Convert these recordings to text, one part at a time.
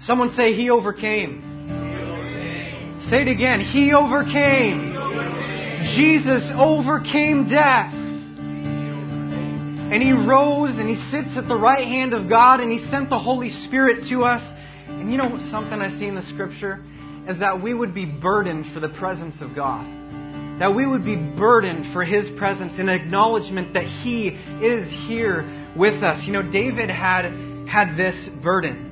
Someone say, He overcame. Say it again. He overcame. Jesus overcame death. And He rose and He sits at the right hand of God and He sent the Holy Spirit to us. And you know something I see in the Scripture? Is that we would be burdened for the presence of God. That we would be burdened for His presence, an acknowledgement that He is here with us. You know, David had this burden.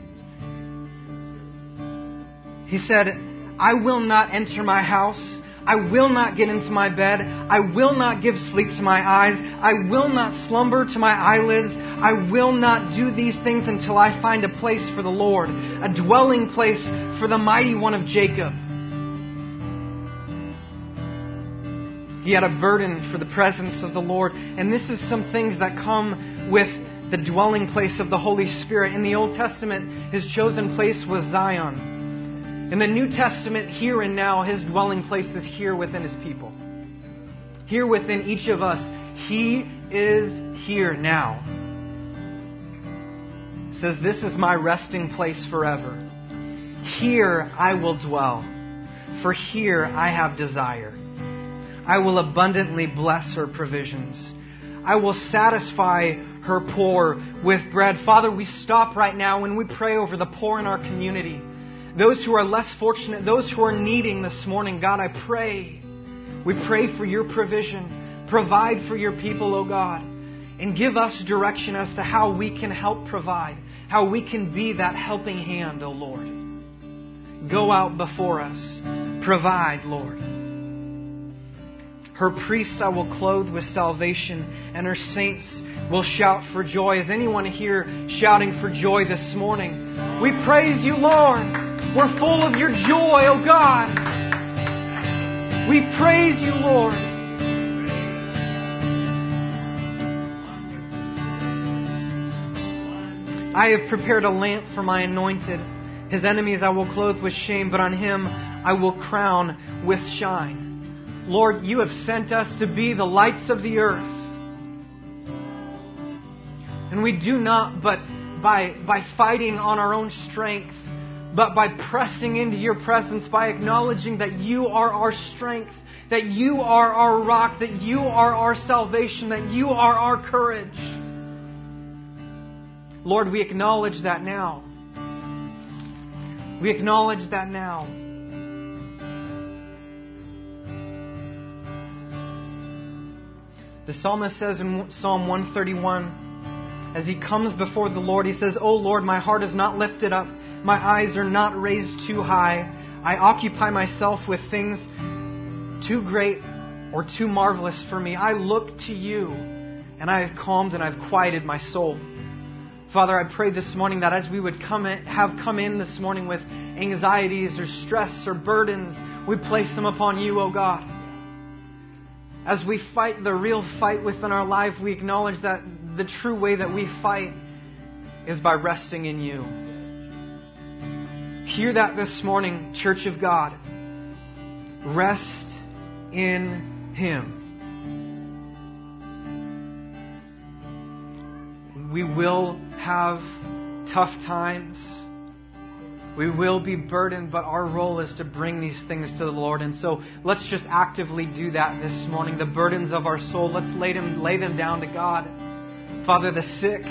He said, I will not enter my house. I will not get into my bed. I will not give sleep to my eyes. I will not slumber to my eyelids. I will not do these things until I find a place for the Lord, a dwelling place for the mighty one of Jacob. He had a burden for the presence of the Lord. And this is some things that come with the dwelling place of the Holy Spirit. In the Old Testament, His chosen place was Zion. In the New Testament, here and now, His dwelling place is here within His people. Here within each of us. He is here now. It says, this is my resting place forever. Here I will dwell, for here I have desire. I will abundantly bless her provisions. I will satisfy her poor with bread. Father, we stop right now and we pray over the poor in our community. Those who are less fortunate, those who are needing this morning, God, I pray. We pray for your provision. Provide for your people, O God. And give us direction as to how we can help provide. How we can be that helping hand, O Lord. Go out before us. Provide, Lord. Her priests I will clothe with salvation, and her saints will shout for joy. Is anyone here shouting for joy this morning? We praise you, Lord. We're full of your joy, oh God. We praise you, Lord. I have prepared a lamp for my anointed. His enemies I will clothe with shame, but on him I will crown with shine. Lord, you have sent us to be the lights of the earth. And we do not but by fighting on our own strength, but by pressing into your presence, by acknowledging that you are our strength, that you are our rock, that you are our salvation, that you are our courage. Lord, we acknowledge that now. We acknowledge that now. The psalmist says in Psalm 131, as he comes before the Lord, he says, "O Lord, my heart is not lifted up. My eyes are not raised too high. I occupy myself with things too great or too marvelous for me. I look to you, and I have calmed and I've quieted my soul." Father, I pray this morning that as we would come in this morning with anxieties or stress or burdens, we place them upon you, O God. As we fight the real fight within our life, we acknowledge that the true way that we fight is by resting in you. Hear that this morning, Church of God. Rest in Him. We will have tough times. We will be burdened, but our role is to bring these things to the Lord. And so let's just actively do that this morning. The burdens of our soul, let's lay them down to God. Father, the sick,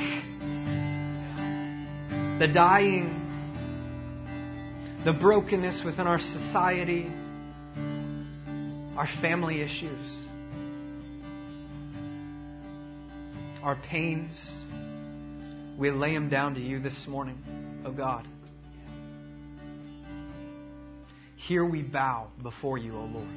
the dying, the brokenness within our society, our family issues, our pains, we lay them down to you this morning, oh God. Here we bow before you, O Lord.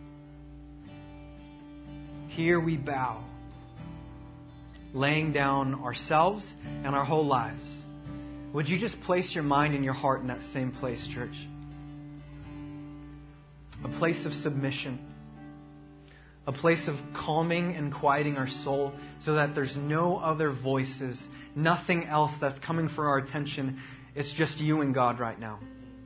Here we bow, laying down ourselves and our whole lives. Would you just place your mind and your heart in that same place, church? A place of submission. A place of calming and quieting our soul so that there's no other voices, nothing else that's coming for our attention. It's just you and God right now.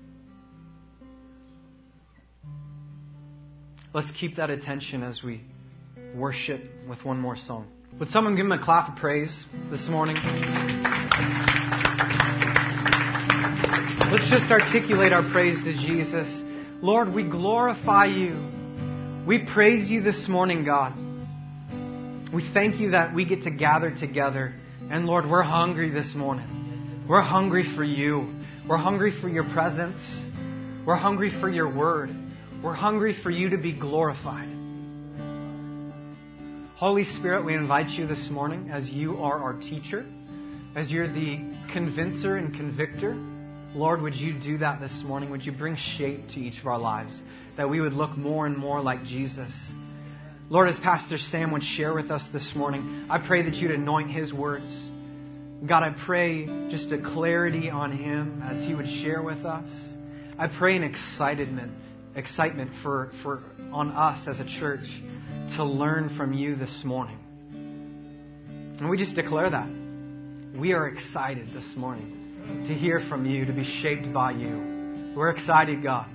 Let's keep that attention as we worship with one more song. Would someone give Him a clap of praise this morning? Let's just articulate our praise to Jesus. Lord, we glorify you. We praise you this morning, God. We thank you that we get to gather together. And Lord, we're hungry this morning. We're hungry for you. We're hungry for your presence. We're hungry for your word. We're hungry for you to be glorified. Holy Spirit, we invite you this morning as you are our teacher, as you're the convincer and convictor. Lord, would you do that this morning? Would you bring shape to each of our lives, that we would look more and more like Jesus? Lord, as Pastor Sam would share with us this morning, I pray that you'd anoint his words. God, I pray just a clarity on him as he would share with us. I pray an excitement for on us as a church to learn from you this morning. And we just declare that. We are excited this morning to hear from you, to be shaped by you. We're excited, God.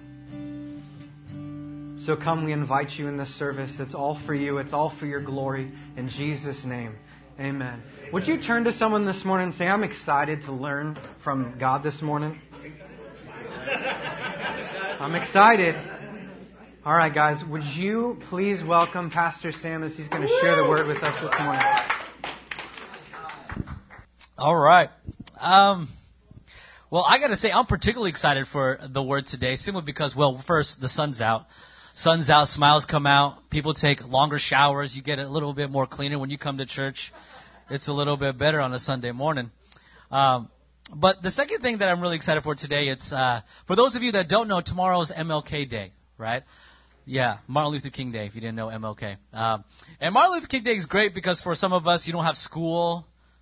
So come, we invite you in this service. It's all for you. It's all for your glory. In Jesus' name, amen. Would you turn to someone this morning and say, I'm excited to learn from God this morning? I'm excited. All right, guys, would you please welcome Pastor Sam as he's going to share the word with us this morning. All right. Well, I got to say, I'm particularly excited for the word today, simply because, well, first, the sun's out. Sun's out, smiles come out, people take longer showers, you get a little bit more cleaner when you come to church. It's a little bit better on a Sunday morning. But the second thing that I'm really excited for today, it's for those of you that don't know, tomorrow's MLK Day, right? Yeah, Martin Luther King Day, if you didn't know MLK. And Martin Luther King Day is great because for some of us, you don't have school.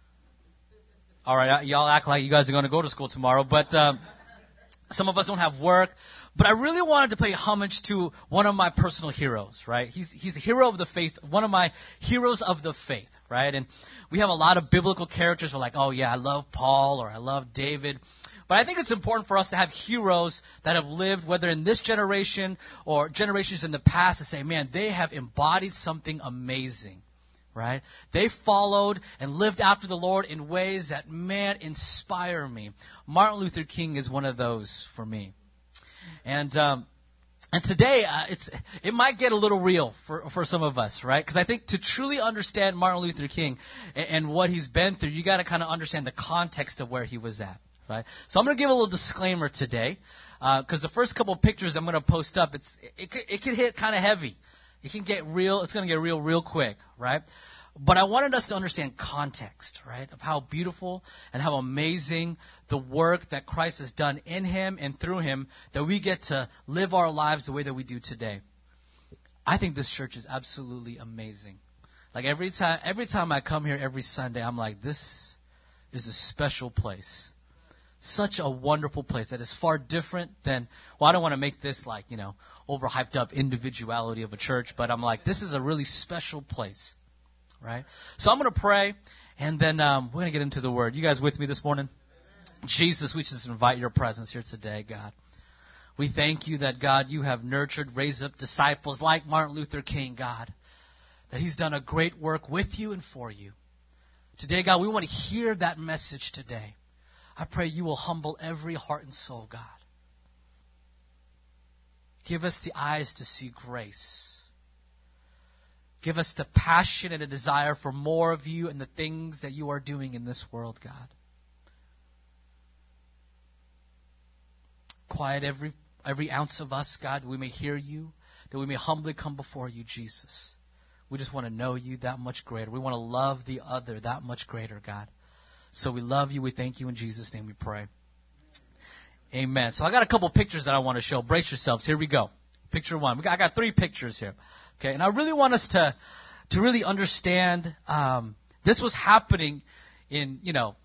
All right, y'all act like you guys are going to go to school tomorrow, but some of us don't have work. But I really wanted to pay homage to one of my personal heroes, right? He's a hero of the faith, one of my heroes of the faith, right? And we have a lot of biblical characters. We're like, oh yeah, I love Paul or I love David. But I think it's important for us to have heroes that have lived, whether in this generation or generations in the past, to say, man, they have embodied something amazing, right? They followed and lived after the Lord in ways that, man, inspire me. Martin Luther King is one of those for me. And today, it might get a little real for some of us, right? Because I think to truly understand Martin Luther King and what he's been through, you got to kind of understand the context of where he was at, right? So I'm going to give a little disclaimer today, because the first couple of pictures I'm going to post up, it can hit kind of heavy. It can get real. It's going to get real quick, right? But I wanted us to understand context, right, of how beautiful and how amazing the work that Christ has done in him and through him, that we get to live our lives the way that we do today. I think this church is absolutely amazing. Like every time I come here every Sunday, I'm like, this is a special place. Such a wonderful place that is far different than, well, I don't want to make this like, overhyped up individuality of a church, but I'm like, this is a really special place. Right? So I'm going to pray, and then we're going to get into the Word. You guys with me this morning? Jesus, we just invite your presence here today, God. We thank you that, God, you have nurtured, raised up disciples like Martin Luther King, God, that he's done a great work with you and for you. Today, God, we want to hear that message today. I pray you will humble every heart and soul, God. Give us the eyes to see grace. Give us the passion and a desire for more of you and the things that you are doing in this world, God. Quiet every ounce of us, God, that we may hear you, that we may humbly come before you, Jesus. We just want to know you that much greater. We want to love the other that much greater, God. So we love you. We thank you. In Jesus' name we pray. Amen. So I got a couple pictures that I want to show. Brace yourselves. Here we go. Picture one. I got 3 pictures here. Okay, and I really want us to really understand this was happening in,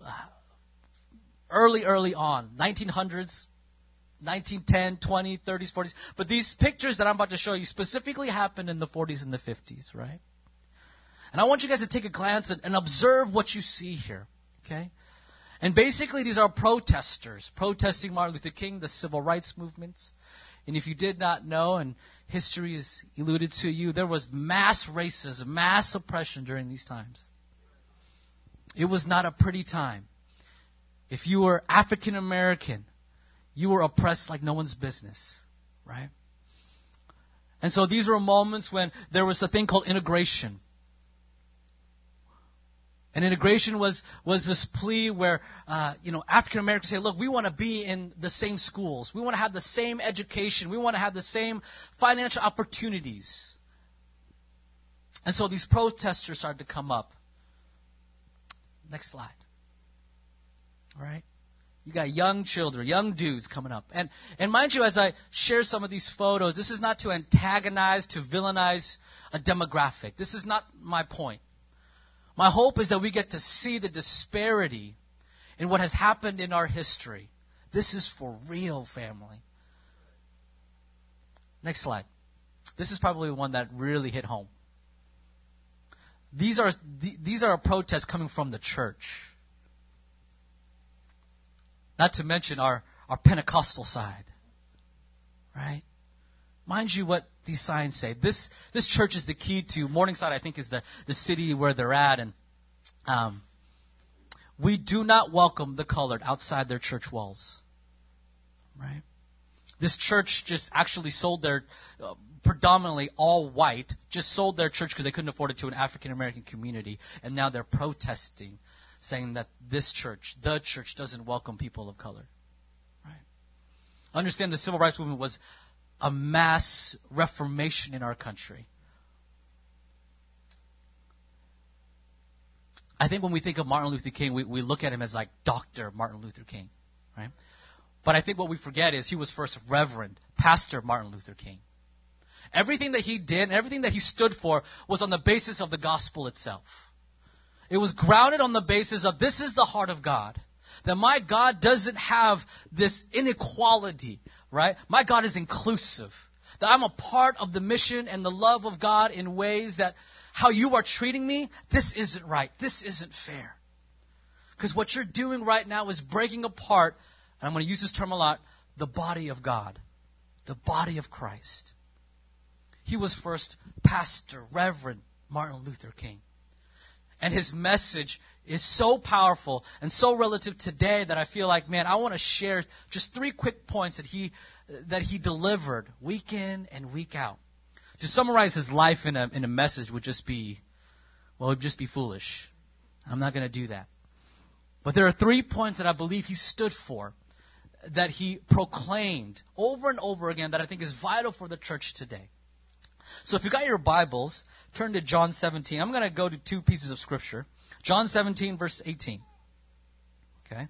early on, 1900s, 1910, 20, 30s, 40s. But these pictures that I'm about to show you specifically happened in the 40s and the 50s, right? And I want you guys to take a glance and observe what you see here, okay? And basically these are protesters protesting Martin Luther King, the civil rights movements. And if you did not know, and history is alluded to you, there was mass racism, mass oppression during these times. It was not a pretty time. If you were African American, you were oppressed like no one's business, right? And so these were moments when there was a thing called integration. And integration was this plea where, African Americans say, look, we want to be in the same schools. We want to have the same education. We want to have the same financial opportunities. And so these protesters started to come up. Next slide. All right. You got young children, young dudes coming up. And mind you, as I share some of these photos, this is not to antagonize, to villainize a demographic. This is not my point. My hope is that we get to see the disparity in what has happened in our history. This is for real, family. Next slide. This is probably one that really hit home. These are protests coming from the church. Not to mention our Pentecostal side. Right? Mind you what these signs say. This church is the key to Morningside, I think, is the city where they're at. And we do not welcome the colored outside their church walls. Right? This church just actually sold their, predominantly all white, just sold their church because they couldn't afford it to an African American community. And now they're protesting, saying that this church, the church, doesn't welcome people of color. Right? Understand the civil rights movement was a mass reformation in our country. I think when we think of Martin Luther King, we look at him as like Dr. Martin Luther King, right? But I think what we forget is he was first Reverend, Pastor Martin Luther King. Everything that he did, everything that he stood for was on the basis of the gospel itself. It was grounded on the basis of this is the heart of God. That my God doesn't have this inequality, right? My God is inclusive. That I'm a part of the mission and the love of God in ways that how you are treating me, this isn't right. This isn't fair. Because what you're doing right now is breaking apart, and I'm going to use this term a lot, the body of God. The body of Christ. He was first Pastor, Reverend Martin Luther King. And his message is so powerful and so relative today that I feel like, man, I want to share just 3 quick points that he delivered week in and week out. To summarize his life in a message would just be foolish. I'm not going to do that. But there are 3 points that I believe he stood for, that he proclaimed over and over again, that I think is vital for the church today. So if you got your Bibles, turn to John 17. I'm going to go to 2 pieces of Scripture. John 17, verse 18. Okay?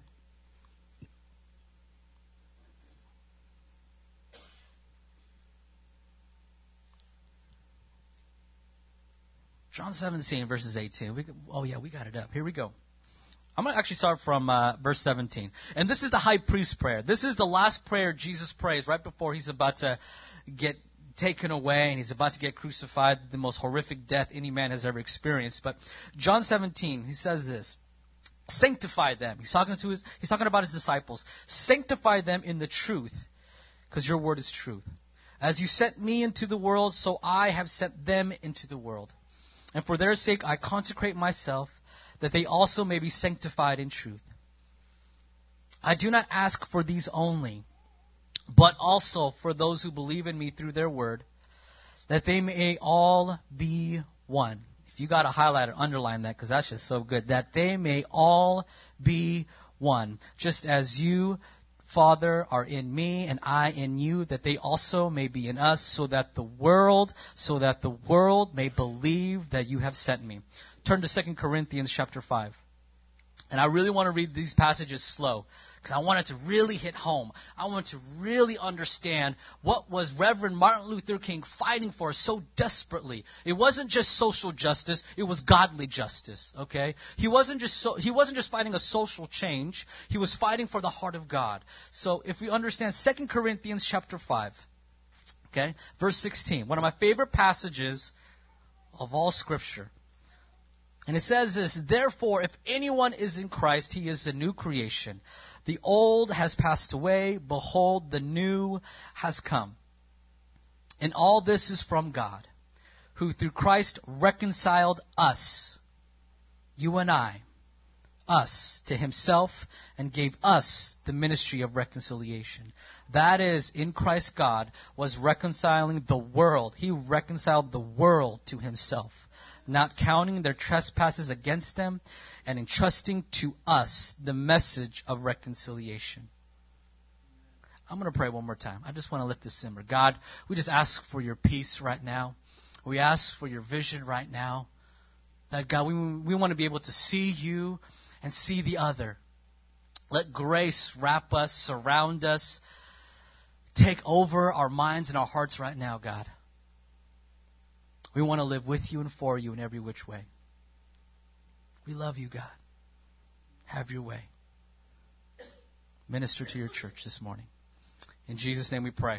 John 17, verses 18. We got it up. Here we go. I'm going to actually start from verse 17. And this is the high priest prayer. This is the last prayer Jesus prays right before he's about to get taken away and he's about to get crucified, the most horrific death any man has ever experienced. But John 17, he says this: sanctify them. He's talking about his disciples. Sanctify them in the truth, because your word is truth. As you sent me into the world, so I have sent them into the world. And for their sake I consecrate myself, that they also may be sanctified in truth. I do not ask for these only, but also for those who believe in me through their word, that they may all be one. If you got to highlight or underline that, because that's just so good. That they may all be one. Just as you, Father, are in me and I in you, that they also may be in us, so that the world may believe that you have sent me. Turn to 2 Corinthians chapter 5. And I really want to read these passages slow, because I want it to really hit home. I want to really understand what was Reverend Martin Luther King fighting for so desperately. It wasn't just social justice, it was godly justice, okay? He wasn't just fighting a social change, he was fighting for the heart of God. So if we understand 2 Corinthians chapter 5, okay, verse 16, one of my favorite passages of all Scripture. And it says this: therefore, if anyone is in Christ, he is a new creation. The old has passed away. Behold, the new has come. And all this is from God, who through Christ reconciled us, you and I, us to himself and gave us the ministry of reconciliation. That is, in Christ, God was reconciling the world. He reconciled the world to himself, not counting their trespasses against them, and entrusting to us the message of reconciliation. I'm going to pray one more time. I just want to let this simmer. God, we just ask for your peace right now. We ask for your vision right now. That, God, we want to be able to see you and see the other. Let grace wrap us, surround us, take over our minds and our hearts right now, God. We want to live with you and for you in every which way. We love you, God. Have your way. Minister to your church this morning. In Jesus' name we pray.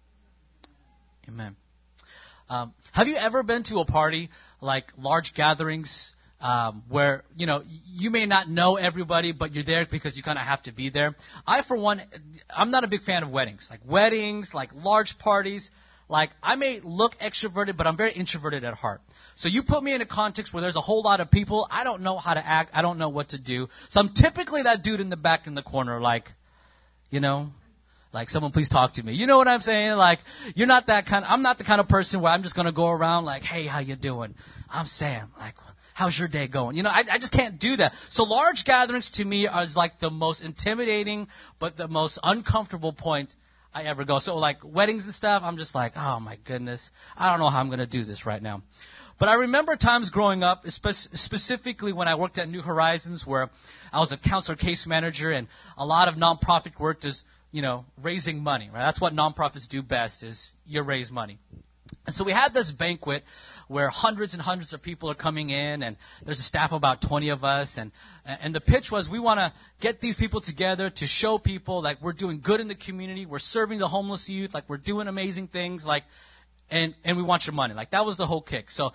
Amen. Have you ever been to a party, like large gatherings, where, you know, you may not know everybody, but you're there because you kind of have to be there? I, for one, I'm not a big fan of weddings. Like large parties. Like, I may look extroverted, but I'm very introverted at heart. So you put me in a context where there's a whole lot of people, I don't know how to act, I don't know what to do. So I'm typically that dude in the back in the corner, like, you know, like, someone please talk to me. You know what I'm saying? Like, I'm not the kind of person where I'm just going to go around like, hey, how you doing? I'm Sam. Like, how's your day going? You know, I just can't do that. So large gatherings to me are like the most intimidating, but the most uncomfortable point I ever go. So like weddings and stuff, I'm just like, oh my goodness, I don't know how I'm going to do this right now. But I remember times growing up, specifically when I worked at New Horizons, where I was a counselor case manager, and a lot of nonprofit work is, you know, raising money, right? That's what nonprofits do best, is you raise money. And so we had this banquet where hundreds and hundreds of people are coming in, and there's a staff of about 20 of us. And the pitch was, we want to get these people together to show people, like, we're doing good in the community, we're serving the homeless youth, like, we're doing amazing things, like, and we want your money. Like, that was the whole kick. So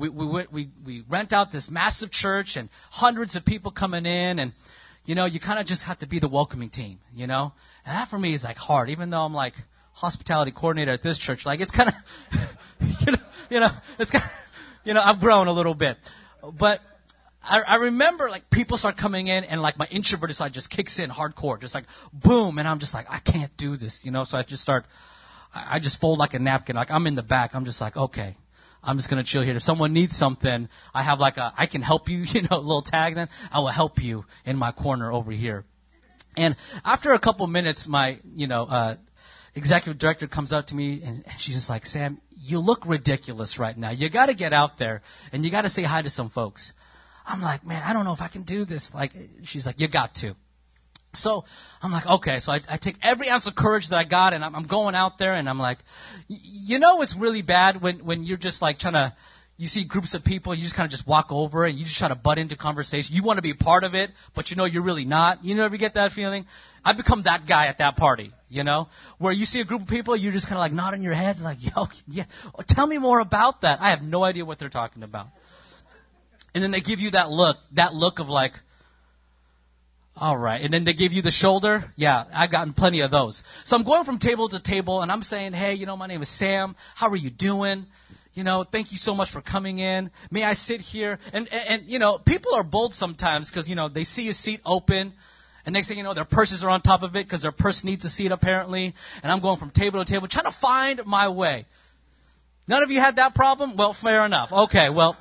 we rent out this massive church, and hundreds of people coming in, and, you know, you kind of just have to be the welcoming team, you know? And that for me is, like, hard, even though I'm, like, hospitality coordinator at this church. Like, it's kind of, it's kind of, I've grown a little bit. But I remember, like, people start coming in, and, like, my introverted side just kicks in hardcore, just like, boom, and I'm just like, I can't do this, you know? So I just fold like a napkin. Like, I'm in the back. I'm just like, okay, I'm just going to chill here. If someone needs something, I have like I can help you, a little tag, then I will help you in my corner over here. And after a couple minutes, my, executive director comes up to me, and she's just like, Sam, you look ridiculous right now. You got to get out there, and you got to say hi to some folks. I'm like, man, I don't know if I can do this. Like, she's like, you got to. So I'm like, okay. So I take every ounce of courage that I got, and I'm going out there, and I'm like, it's really bad when you're just like you see groups of people, you just kind of just walk over, and you just try to butt into conversation. You want to be a part of it, but you're really not. You ever get that feeling? I've become that guy at that party, where you see a group of people, you're just kind of like nodding your head, like, yo, yeah, tell me more about that. I have no idea what they're talking about. And then they give you that look of like, all right. And then they give you the shoulder. Yeah, I've gotten plenty of those. So I'm going from table to table, and I'm saying, hey, my name is Sam. How are you doing? Thank you so much for coming in. May I sit here? And people are bold sometimes because, they see a seat open, and next thing you know, their purses are on top of it because their purse needs a seat apparently. And I'm going from table to table trying to find my way. None of you had that problem? Well, fair enough. Okay, well,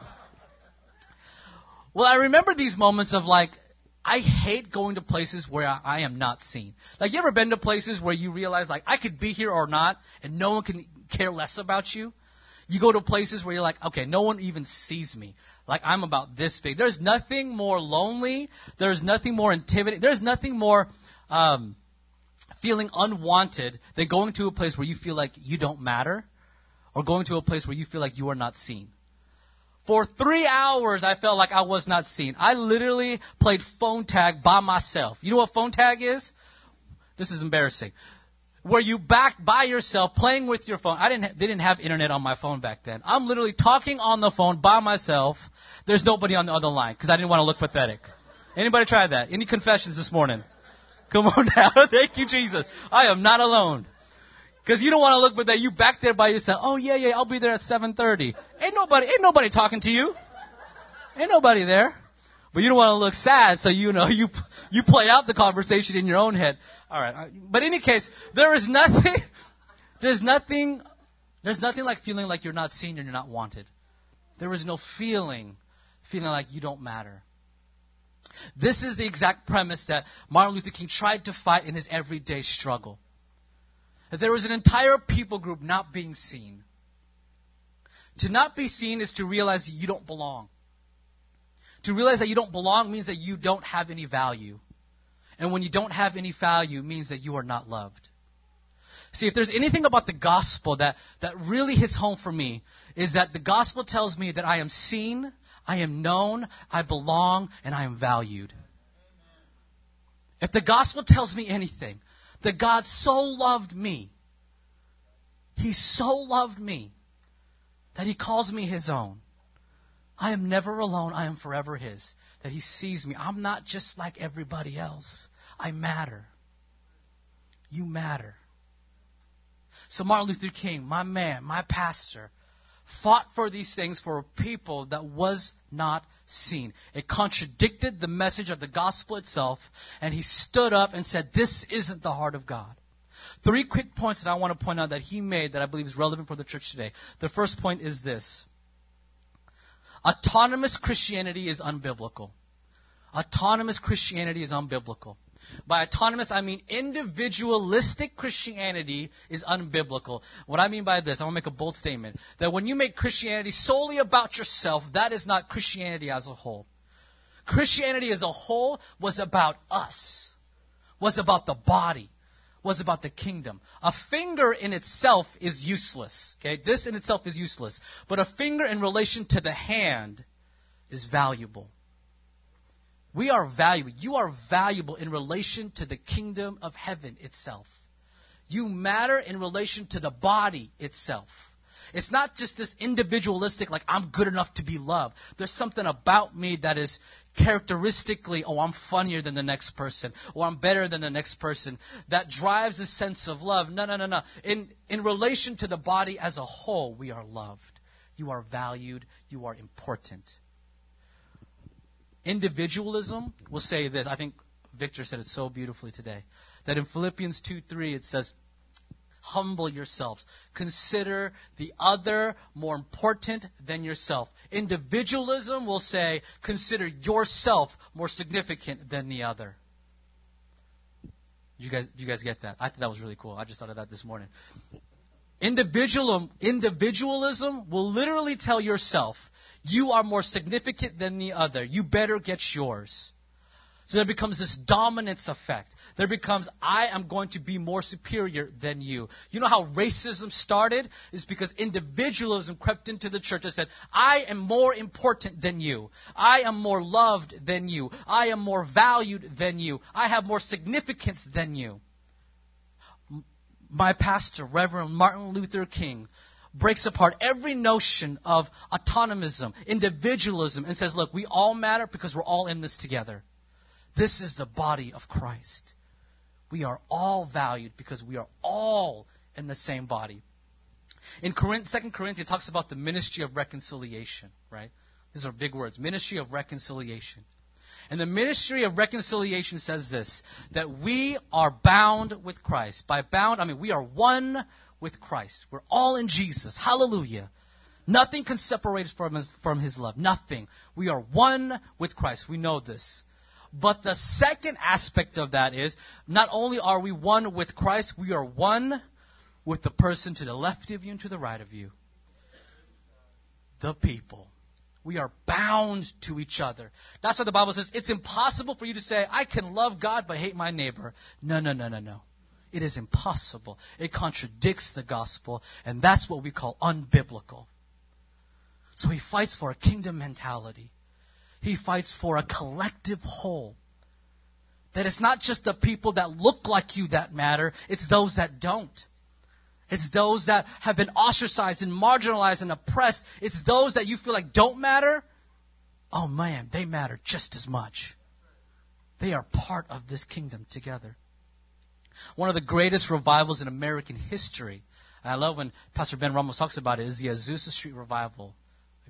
I remember these moments of like, I hate going to places where I am not seen. Like, you ever been to places where you realize, like, I could be here or not, and no one can care less about you? You go to places where you're like, okay, no one even sees me. Like, I'm about this big. There's nothing more lonely. There's nothing more intimidating. There's nothing more feeling unwanted than going to a place where you feel like you don't matter, or going to a place where you feel like you are not seen. For 3 hours, I felt like I was not seen. I literally played phone tag by myself. You know what phone tag is? This is embarrassing. Where you back by yourself, playing with your phone. They didn't have internet on my phone back then. I'm literally talking on the phone by myself. There's nobody on the other line because I didn't want to look pathetic. Anybody try that? Any confessions this morning? Come on now. Thank you, Jesus. I am not alone. Because you don't want to look, but that you back there by yourself. Oh, yeah, I'll be there at 7:30. Ain't nobody talking to you. Ain't nobody there. But you don't want to look sad, so you play out the conversation in your own head. All right. But in any case, there's nothing like feeling like you're not seen and you're not wanted. There is no feeling like you don't matter. This is the exact premise that Martin Luther King tried to fight in his everyday struggle. That there was an entire people group not being seen. To not be seen is to realize that you don't belong. To realize that you don't belong means that you don't have any value. And when you don't have any value, it means that you are not loved. See, if there's anything about the gospel that really hits home for me, is that the gospel tells me that I am seen, I am known, I belong, and I am valued. If the gospel tells me anything, that God so loved me, He so loved me, that He calls me His own. I am never alone. I am forever His. That He sees me. I'm not just like everybody else. I matter. You matter. So Martin Luther King, my man, my pastor, fought for these things for a people that was not seen. It contradicted the message of the gospel itself, and he stood up and said, this isn't the heart of God. 3 quick points that I want to point out that he made that I believe is relevant for the church today. The first point is this. Autonomous Christianity is unbiblical. Autonomous Christianity is unbiblical. By autonomous, I mean individualistic Christianity is unbiblical. What I mean by this, I want to make a bold statement, that when you make Christianity solely about yourself, that is not Christianity as a whole. Christianity as a whole was about us, was about the body, was about the kingdom. A finger in itself is useless. Okay, this in itself is useless. But a finger in relation to the hand is valuable. We are valuable. You are valuable in relation to the kingdom of heaven itself. You matter in relation to the body itself. It's not just this individualistic, like I'm good enough to be loved. There's something about me that is characteristically, I'm funnier than the next person, or I'm better than the next person, that drives a sense of love. No. In relation to the body as a whole, we are loved. You are valued. You are important. Individualism will say this. I think Victor said it so beautifully today. That in Philippians 2:3 it says, humble yourselves. Consider the other more important than yourself. Individualism will say, consider yourself more significant than the other. You guys get that? I thought that was really cool. I just thought of that this morning. Individualism will literally tell yourself, you are more significant than the other. You better get yours. So there becomes this dominance effect. There becomes, I am going to be more superior than you. You know how racism started? It's because individualism crept into the church and said, I am more important than you. I am more loved than you. I am more valued than you. I have more significance than you. My pastor, Reverend Martin Luther King, breaks apart every notion of autonomism, individualism, and says, look, we all matter because we're all in this together. This is the body of Christ. We are all valued because we are all in the same body. In 2 Corinthians, it talks about the ministry of reconciliation, right? These are big words. Ministry of reconciliation. And the ministry of reconciliation says this, that we are bound with Christ. By bound, I mean we are one with Christ. We're all in Jesus. Hallelujah. Nothing can separate us from His love. Nothing. We are one with Christ. We know this. But the second aspect of that is, not only are we one with Christ, we are one with the person to the left of you and to the right of you. The people. We are bound to each other. That's why the Bible says it's impossible for you to say, I can love God but hate my neighbor. No. It is impossible. It contradicts the gospel, and that's what we call unbiblical. So he fights for a kingdom mentality. He fights for a collective whole. That it's not just the people that look like you that matter, it's those that don't. It's those that have been ostracized and marginalized and oppressed. It's those that you feel like don't matter. Oh man, they matter just as much. They are part of this kingdom together. One of the greatest revivals in American history, and I love when Pastor Ben Ramos talks about it, is the Azusa Street Revival.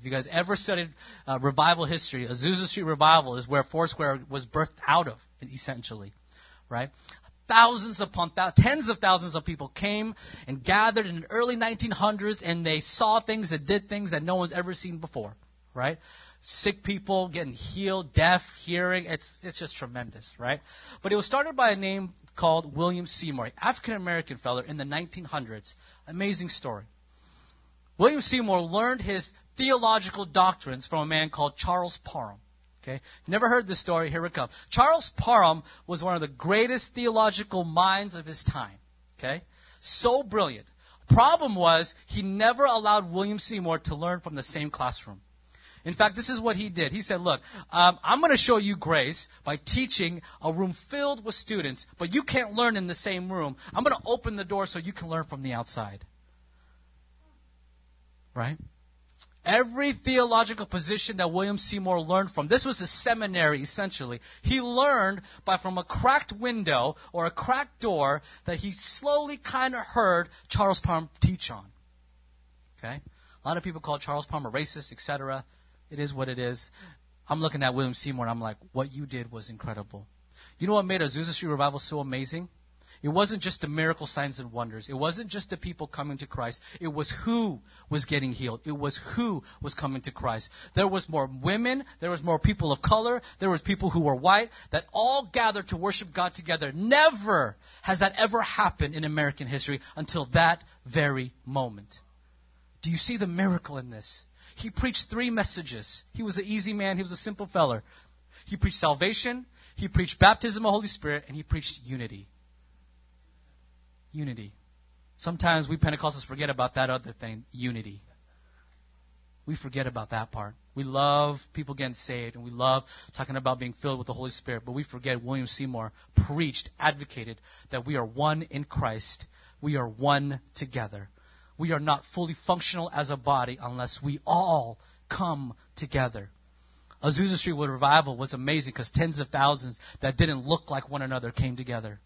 If you guys ever studied revival history, Azusa Street Revival is where Foursquare was birthed out of, essentially, right? Tens of thousands of people came and gathered in the early 1900s, and they saw things and did things that no one's ever seen before, right? Sick people getting healed, deaf, hearing. It's just tremendous, right? But it was started by a name called William Seymour, African-American fellow in the 1900s. Amazing story. William Seymour learned his theological doctrines from a man called Charles Parham. Okay, never heard this story. Here it comes. Charles Parham was one of the greatest theological minds of his time. Okay, so brilliant. Problem was, he never allowed William Seymour to learn from the same classroom. In fact, this is what he did. He said, look, I'm going to show you grace by teaching a room filled with students, but you can't learn in the same room. I'm going to open the door so you can learn from the outside. Right? Every theological position that William Seymour learned from, this was a seminary essentially. He learned from a cracked window or a cracked door that he slowly kind of heard Charles Parham teach on. Okay? A lot of people call Charles Parham a racist, etc. It is what it is. I'm looking at William Seymour and I'm like, what you did was incredible. You know what made Azusa Street Revival so amazing? It wasn't just the miracle signs and wonders. It wasn't just the people coming to Christ. It was who was getting healed. It was who was coming to Christ. There was more women. There was more people of color. There was people who were white that all gathered to worship God together. Never has that ever happened in American history until that very moment. Do you see the miracle in this? He preached 3 messages. He was an easy man. He was a simple feller. He preached salvation. He preached baptism of the Holy Spirit. And he preached unity. Unity. Sometimes we Pentecostals forget about that other thing, unity. We forget about that part. We love people getting saved, and we love talking about being filled with the Holy Spirit, but we forget William Seymour preached, advocated that we are one in Christ. We are one together. We are not fully functional as a body unless we all come together. Azusa Street Revival was amazing because tens of thousands that didn't look like one another came together.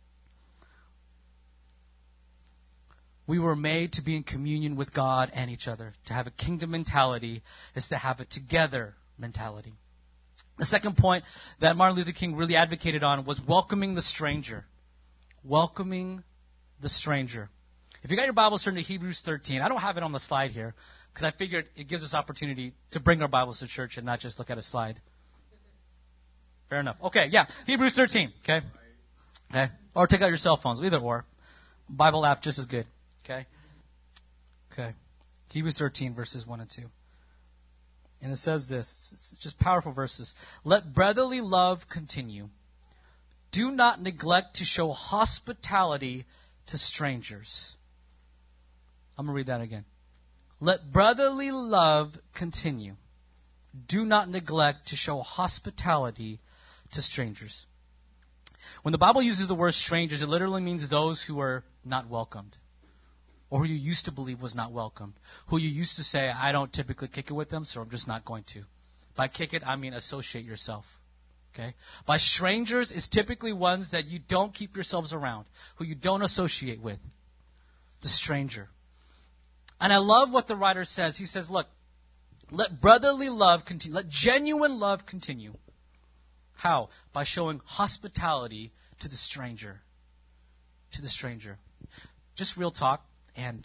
We were made to be in communion with God and each other. To have a kingdom mentality is to have a together mentality. The second point that Martin Luther King really advocated on was welcoming the stranger. Welcoming the stranger. If you got your Bibles, turn to Hebrews 13. I don't have it on the slide here because I figured it gives us opportunity to bring our Bibles to church and not just look at a slide. Fair enough. Okay, yeah. Hebrews 13. Okay. Or take out your cell phones. Either or. Bible app just as good. Okay. Hebrews 13, verses 1 and 2. And it says this. It's just powerful verses. Let brotherly love continue. Do not neglect to show hospitality to strangers. I'm going to read that again. Let brotherly love continue. Do not neglect to show hospitality to strangers. When the Bible uses the word strangers, it literally means those who are not welcomed. Or who you used to believe was not welcomed. Who you used to say, I don't typically kick it with them, so I'm just not going to. By kick it, I mean associate yourself. Okay? By strangers, it's typically ones that you don't keep yourselves around. Who you don't associate with. The stranger. And I love what the writer says. He says, look, let brotherly love continue. Let genuine love continue. How? By showing hospitality to the stranger. To the stranger. Just real talk. And,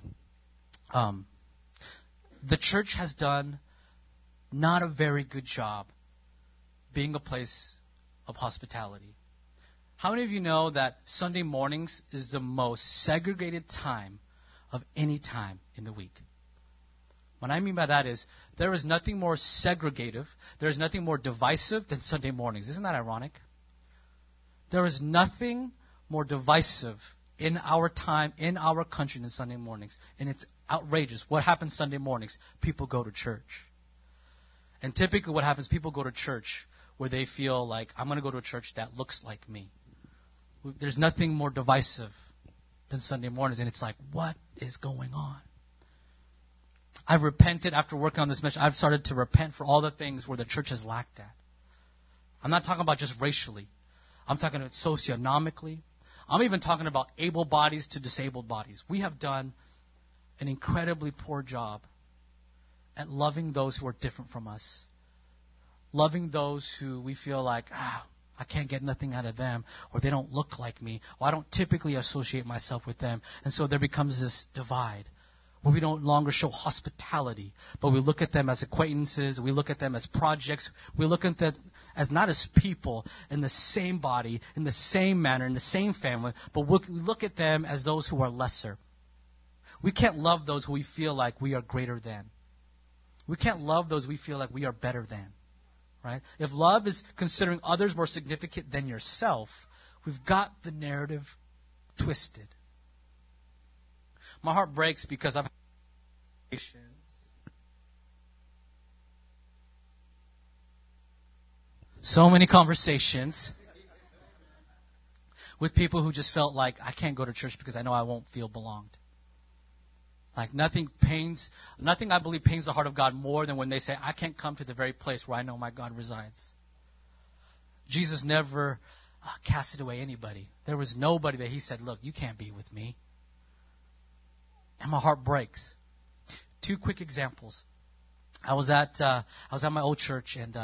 the church has done not a very good job being a place of hospitality. How many of you know that Sunday mornings is the most segregated time of any time in the week? What I mean by that is there is nothing more segregative, there is nothing more divisive than Sunday mornings. Isn't that ironic? There is nothing more divisive in our time, in our country than Sunday mornings. And it's outrageous. What happens Sunday mornings? People go to church. And typically what happens, people go to church where they feel like, I'm going to go to a church that looks like me. There's nothing more divisive than Sunday mornings. And it's like, what is going on? I've repented after working on this message. I've started to repent for all the things where the church has lacked at. I'm not talking about just racially. I'm talking about socioeconomically. I'm even talking about able bodies to disabled bodies. We have done an incredibly poor job at loving those who are different from us. Loving those who we feel like, I can't get nothing out of them, or they don't look like me, or I don't typically associate myself with them. And so there becomes this divide where we don't longer show hospitality, but we look at them as acquaintances, we look at them as projects, we look at them as not as people in the same body, in the same manner, in the same family, but we look at them as those who are lesser. We can't love those who we feel like we are greater than. We can't love those we feel like we are better than. Right? If love is considering others more significant than yourself, we've got the narrative twisted. My heart breaks because I've had so many conversations with people who just felt like, I can't go to church because I know I won't feel belonged. Like nothing I believe pains the heart of God more than when they say, I can't come to the very place where I know my God resides. Jesus never casted away anybody. There was nobody that he said, look, you can't be with me. And my heart breaks. 2 quick examples. I was at my old church, and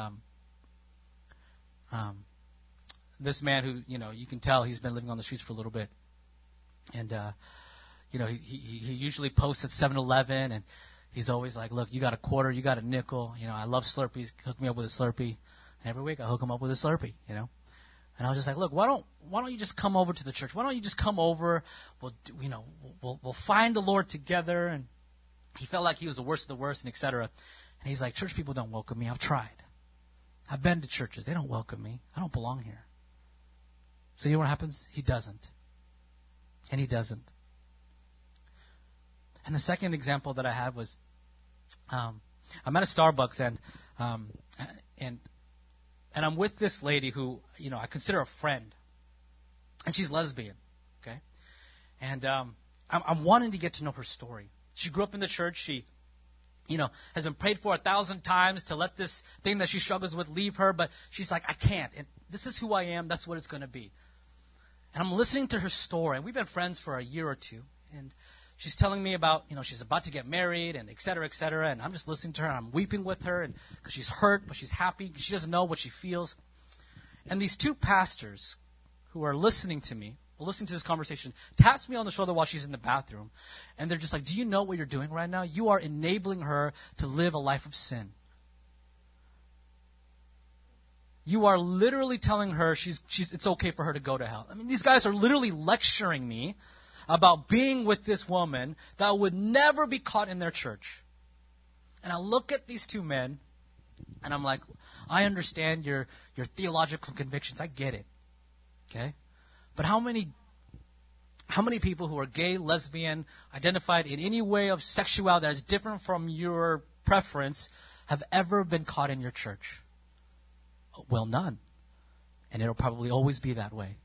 this man who, you can tell he's been living on the streets for a little bit. And he usually posts at 7-Eleven, and he's always like, look, you got a quarter, you got a nickel. I love Slurpees. Hook me up with a Slurpee. And every week I hook him up with a Slurpee, And I was just like, look, why don't you just come over to the church? Why don't you just come over? We'll find the Lord together. And he felt like he was the worst of the worst, and et cetera. And he's like, church people don't welcome me. I've tried. I've been to churches. They don't welcome me. I don't belong here. So you know what happens? He doesn't. And he doesn't. And the second example that I had was, I'm at a Starbucks, and I'm with this lady who, I consider a friend, and she's lesbian, okay? And I'm wanting to get to know her story. She grew up in the church. She, has been prayed for 1,000 times to let this thing that she struggles with leave her, but she's like, I can't. And this is who I am. That's what it's going to be. And I'm listening to her story, and we've been friends for a year or two, and she's telling me about, she's about to get married and et cetera, and I'm just listening to her, and I'm weeping with her because she's hurt, but she's happy. She doesn't know what she feels. And these 2 pastors who are listening to this conversation, taps me on the shoulder while she's in the bathroom, and they're just like, do you know what you're doing right now? You are enabling her to live a life of sin. You are literally telling her it's okay for her to go to hell. I mean, these guys are literally lecturing me about being with this woman that would never be caught in their church. And I look at these 2 men, and I'm like, I understand your theological convictions. I get it. Okay? But how many people who are gay, lesbian, identified in any way of sexuality that is different from your preference have ever been caught in your church? Well, none. And it'll probably always be that way.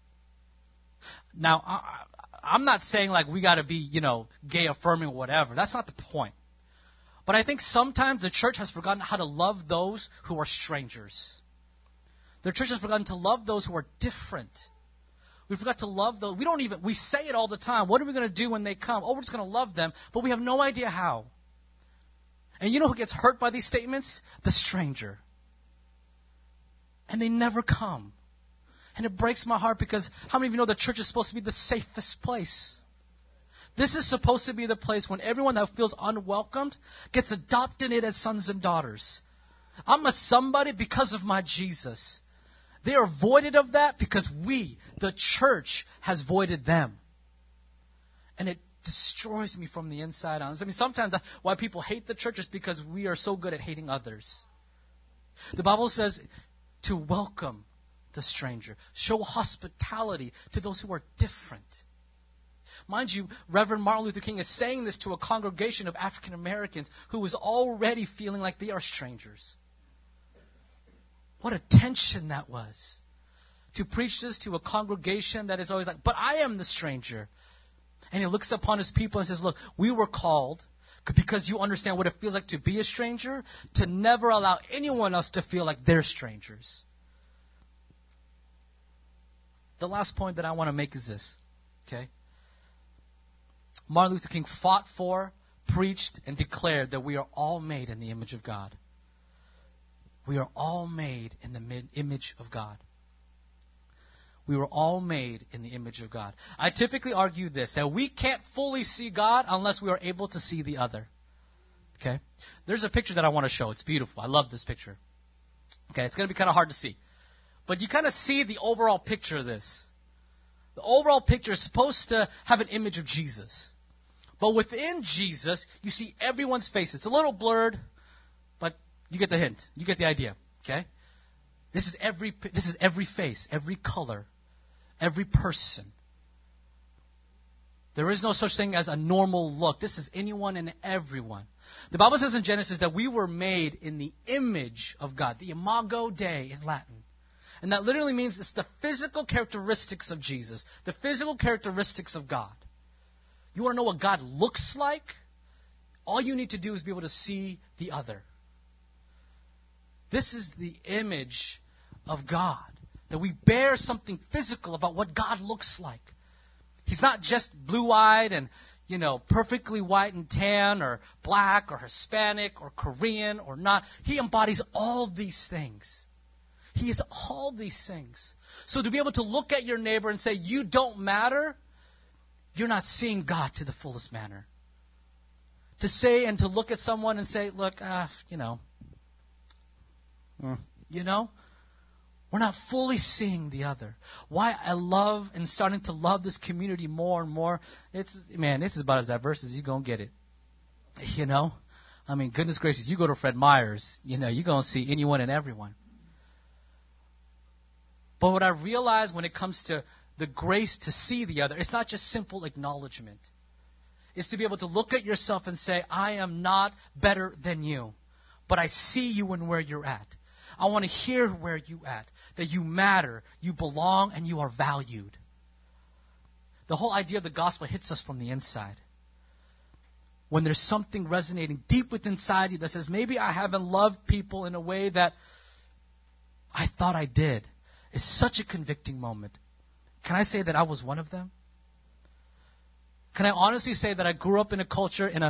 Now, I'm not saying like we got to be, gay affirming or whatever. That's not the point. But I think sometimes the church has forgotten how to love those who are strangers. The church has forgotten to love those who are different. We forgot to love those. We say it all the time. What are we going to do when they come? Oh, we're just going to love them, but we have no idea how. And you know who gets hurt by these statements? The stranger. And they never come. And it breaks my heart because how many of you know the church is supposed to be the safest place? This is supposed to be the place when everyone that feels unwelcomed gets adopted in as sons and daughters. I'm a somebody because of my Jesus. They are voided of that because we, the church, has voided them. And it destroys me from the inside out. I mean, sometimes why people hate the church is because we are so good at hating others. The Bible says to welcome the stranger. Show hospitality to those who are different. Mind you, Reverend Martin Luther King is saying this to a congregation of African Americans who was already feeling like they are strangers. What a tension that was. To preach this to a congregation that is always like, but I am the stranger. And he looks upon his people and says, look, we were called, because you understand what it feels like to be a stranger, to never allow anyone else to feel like they're strangers. The last point that I want to make is this, okay? Martin Luther King fought for, preached and declared that we are all made in the image of God. We are all made in the image of God. We were all made in the image of God. I typically argue this, that we can't fully see God unless we are able to see the other. Okay? There's a picture that I want to show. It's beautiful. I love this picture. Okay, it's going to be kind of hard to see. But you kind of see the overall picture of this. The overall picture is supposed to have an image of Jesus. But within Jesus, you see everyone's face. It's a little blurred, but you get the hint. You get the idea. Okay? This is every face, every color, every person. There is no such thing as a normal look. This is anyone and everyone. The Bible says in Genesis that we were made in the image of God. The imago Dei in Latin. And that literally means it's the physical characteristics of Jesus. The physical characteristics of God. You want to know what God looks like? All you need to do is be able to see the other. This is the image of God. That we bear something physical about what God looks like. He's not just blue-eyed and, perfectly white and tan or black or Hispanic or Korean or not. He embodies all these things. He is all these things. So to be able to look at your neighbor and say, you don't matter, you're not seeing God to the fullest manner. To say and to look at someone and say, look, we're not fully seeing the other. Why I love and starting to love this community more and more, this is about as diverse as you're going to get it. Goodness gracious, you go to Fred Meyer's, you're going to see anyone and everyone. But what I realize when it comes to the grace to see the other, it's not just simple acknowledgement. It's to be able to look at yourself and say, I am not better than you, but I see you and where you're at. I want to hear where you at, that you matter, you belong, and you are valued. The whole idea of the gospel hits us from the inside. When there's something resonating deep within inside you that says, maybe I haven't loved people in a way that I thought I did. It's such a convicting moment. Can I say that I was one of them? Can I honestly say that I grew up in a culture, in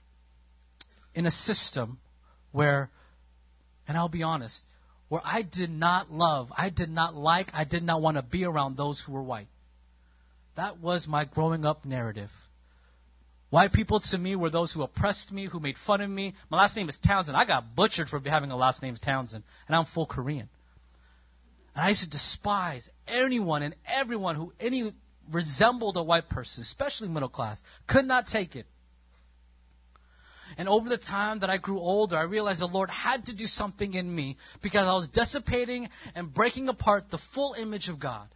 a system where, and I'll be honest, where I did not love, I did not like, I did not want to be around those who were white. That was my growing up narrative. White people to me were those who oppressed me, who made fun of me. My last name is Townsend. I got butchered for having a last name Townsend, and I'm full Korean. And I used to despise anyone and everyone who resembled a white person, especially middle class. Could not take it. And over the time that I grew older, I realized the Lord had to do something in me because I was dissipating and breaking apart the full image of God.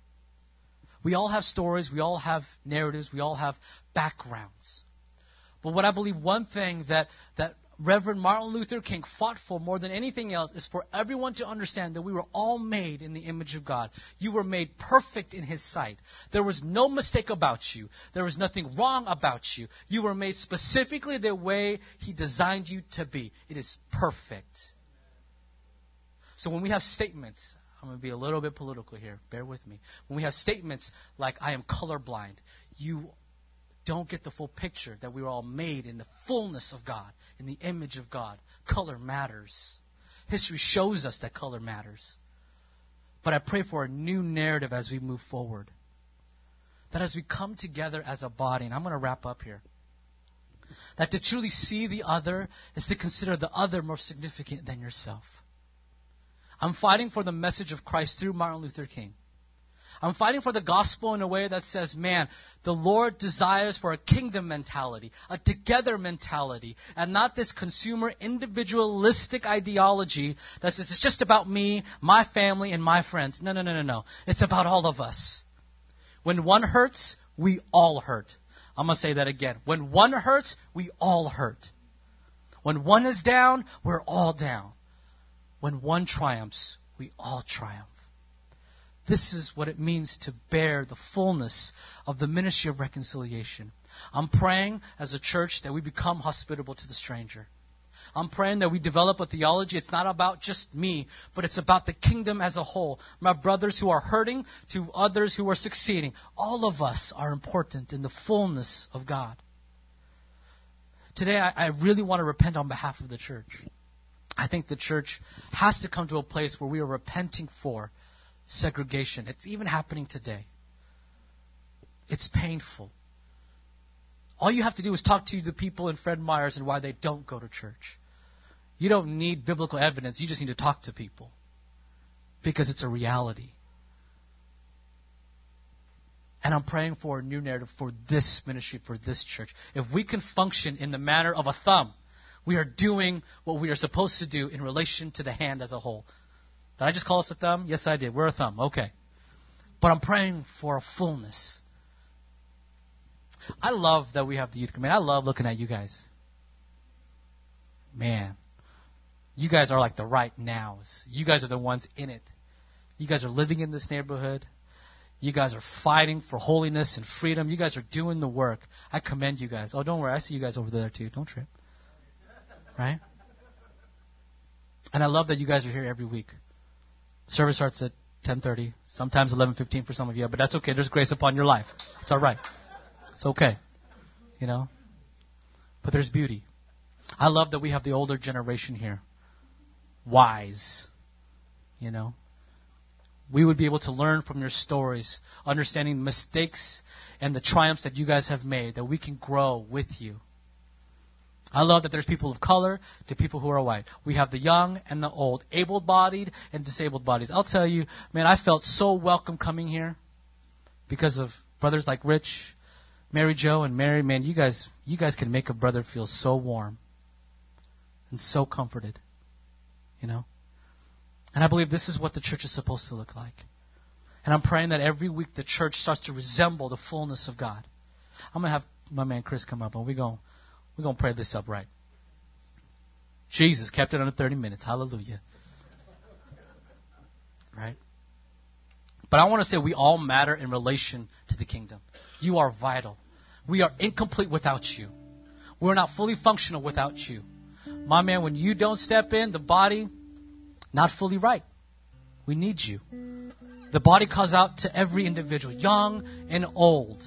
We all have stories, we all have narratives, we all have backgrounds. But what I believe, one thing that Reverend Martin Luther King fought for more than anything else is for everyone to understand that we were all made in the image of God. You were made perfect in His sight. There was no mistake about you. There was nothing wrong about you. You were made specifically the way He designed you to be. It is perfect. So when we have statements, I'm going to be a little bit political here. Bear with me. When we have statements like, I am colorblind, you don't get the full picture that we were all made in the fullness of God, in the image of God. Color matters. History shows us that color matters. But I pray for a new narrative as we move forward. That as we come together as a body, and I'm going to wrap up here, that to truly see the other is to consider the other more significant than yourself. I'm fighting for the message of Christ through Martin Luther King. I'm fighting for the gospel in a way that says, man, the Lord desires for a kingdom mentality, a together mentality, and not this consumer individualistic ideology that says it's just about me, my family, and my friends. No. It's about all of us. When one hurts, we all hurt. I'm going to say that again. When one hurts, we all hurt. When one is down, we're all down. When one triumphs, we all triumph. This is what it means to bear the fullness of the ministry of reconciliation. I'm praying as a church that we become hospitable to the stranger. I'm praying that we develop a theology. It's not about just me, but it's about the kingdom as a whole. My brothers who are hurting to others who are succeeding. All of us are important in the fullness of God. today I really want to repent on behalf of the church. I think the church has to come to a place where we are repenting for segregation. It's even happening today. It's painful. All you have to do is talk to the people in Fred Meyers and why they don't go to church. You don't need biblical evidence. You just need to talk to people. Because it's a reality. And I'm praying for a new narrative for this ministry, for this church. If we can function in the manner of a thumb, we are doing what we are supposed to do in relation to the hand as a whole. Did I just call us a thumb? Yes, I did. We're a thumb. Okay. But I'm praying for a fullness. I love that we have the youth committee. I love looking at you guys. Man, you guys are like the right nows. You guys are the ones in it. You guys are living in this neighborhood. You guys are fighting for holiness and freedom. You guys are doing the work. I commend you guys. Oh, don't worry. I see you guys over there too. Don't trip. Right? And I love that you guys are here every week. Service starts at 10:30, sometimes 11:15 for some of you, but that's okay. There's grace upon your life. It's all right. It's okay. You know? But there's beauty. I love that we have the older generation here. Wise. You know? We would be able to learn from your stories, understanding the mistakes and the triumphs that you guys have made, that we can grow with you. I love that there's people of color to people who are white. We have the young and the old, able-bodied and disabled bodies. I'll tell you, man, I felt so welcome coming here because of brothers like Rich, Mary Jo, and Mary. Man, you guys can make a brother feel so warm and so comforted, you know. And I believe this is what the church is supposed to look like. And I'm praying that every week the church starts to resemble the fullness of God. I'm going to have my man Chris come up and we're going to pray this up right. Jesus kept it under 30 minutes. Hallelujah. Right? But I want to say we all matter in relation to the kingdom. You are vital. We are incomplete without you. We're not fully functional without you. My man, when you don't step in, the body, not fully right. We need you. The body calls out to every individual, young and old,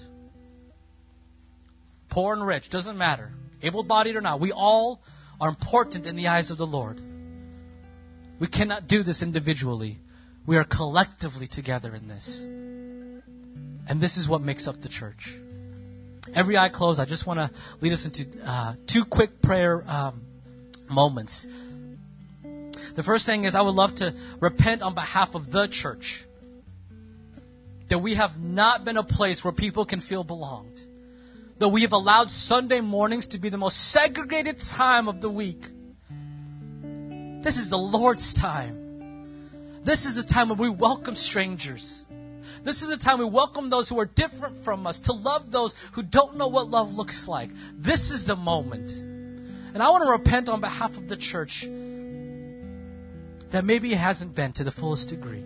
poor and rich, doesn't matter. Able-bodied or not, we all are important in the eyes of the Lord. We cannot do this individually. We are collectively together in this. And this is what makes up the church. Every eye closed, I just want to lead us into 2 quick prayer moments. The first thing is I would love to repent on behalf of the church. That we have not been a place where people can feel belonged. That we have allowed Sunday mornings to be the most segregated time of the week. This is the Lord's time. This is the time when we welcome strangers. This is the time we welcome those who are different from us, to love those who don't know what love looks like. This is the moment. And I want to repent on behalf of the church that maybe it hasn't been to the fullest degree.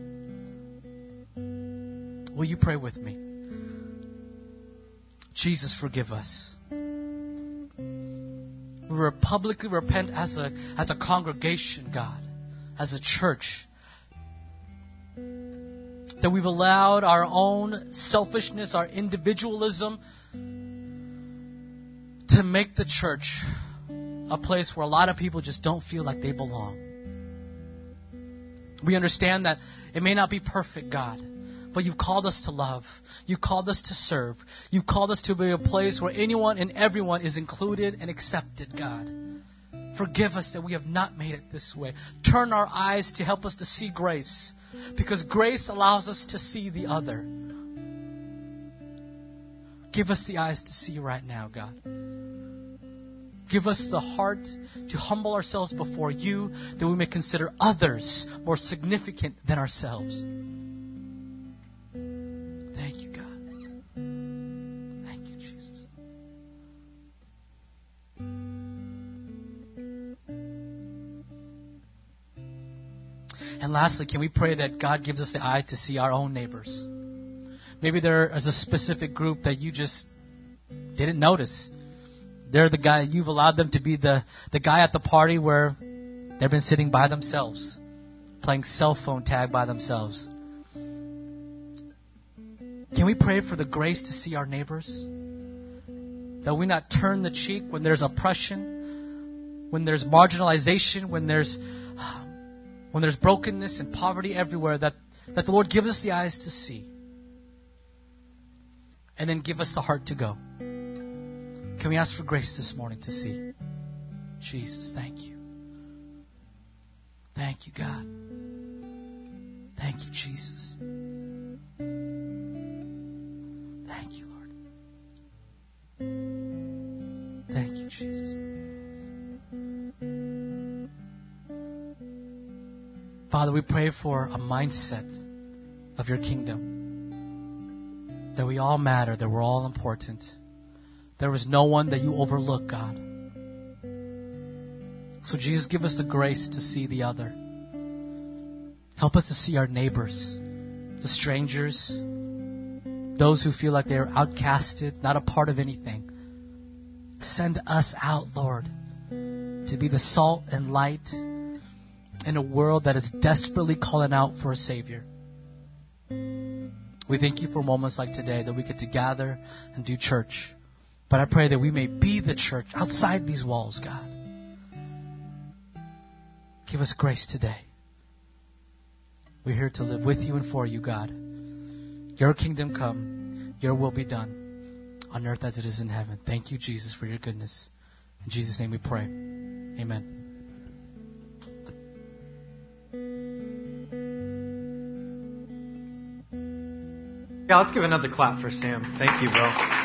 Will you pray with me? Jesus, forgive us. We publicly repent as a congregation, God, as a church, that we've allowed our own selfishness, our individualism, to make the church a place where a lot of people just don't feel like they belong. We understand that it may not be perfect, God, but you've called us to love. You've called us to serve. You've called us to be a place where anyone and everyone is included and accepted, God. Forgive us that we have not made it this way. Turn our eyes to help us to see grace, because grace allows us to see the other. Give us the eyes to see right now, God. Give us the heart to humble ourselves before you, that we may consider others more significant than ourselves. Thank you, God. Thank you, Jesus. And lastly, can we pray that God gives us the eye to see our own neighbors? Maybe there is a specific group that you just didn't notice. They're the guy, you've allowed them to be the guy at the party where they've been sitting by themselves, playing cell phone tag by themselves. Can we pray for the grace to see our neighbors? that we not turn the cheek when there's oppression, when there's marginalization, when there's brokenness and poverty everywhere, that the Lord give us the eyes to see. And then give us the heart to go. Can we ask for grace this morning to see? Jesus, thank you. Thank you, God. Thank you, Jesus. Thank you, Lord. Thank you, Jesus. Father, we pray for a mindset of your kingdom. That we all matter, that we're all important. There is no one that you overlook, God. So Jesus, give us the grace to see the other. Help us to see our neighbors, the strangers, those who feel like they're outcasted, not a part of anything. Send us out, Lord, to be the salt and light in a world that is desperately calling out for a Savior. We thank you for moments like today that we get to gather and do church. But I pray that we may be the church outside these walls, God. Give us grace today. We're here to live with you and for you, God. Your kingdom come, your will be done on earth as it is in heaven. Thank you, Jesus, for your goodness. In Jesus' name we pray. Amen. Yeah, let's give another clap for Sam. Thank you, bro.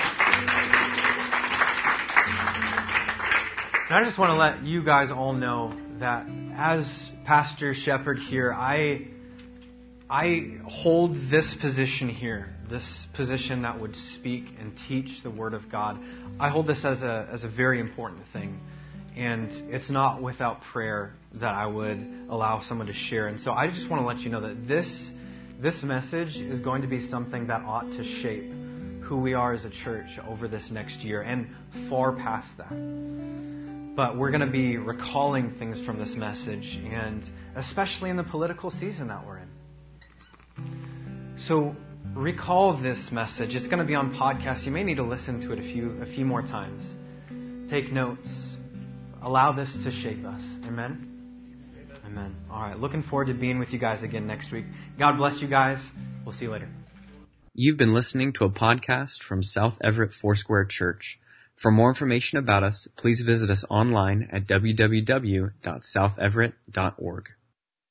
And I just want to let you guys all know that as pastor shepherd here, I hold this position here, this position that would speak and teach the Word of God. I hold this as a very important thing. And it's not without prayer that I would allow someone to share. And so I just want to let you know that this message is going to be something that ought to shape who we are as a church over this next year and far past that. But we're going to be recalling things from this message, and especially in the political season that we're in. So recall this message. It's going to be on podcast. You may need to listen to it a few more times. Take notes. Allow this to shape us. Amen? Amen. All right. Looking forward to being with you guys again next week. God bless you guys. We'll see you later. You've been listening to a podcast from South Everett Foursquare Church. For more information about us, please visit us online at www.southeverett.org.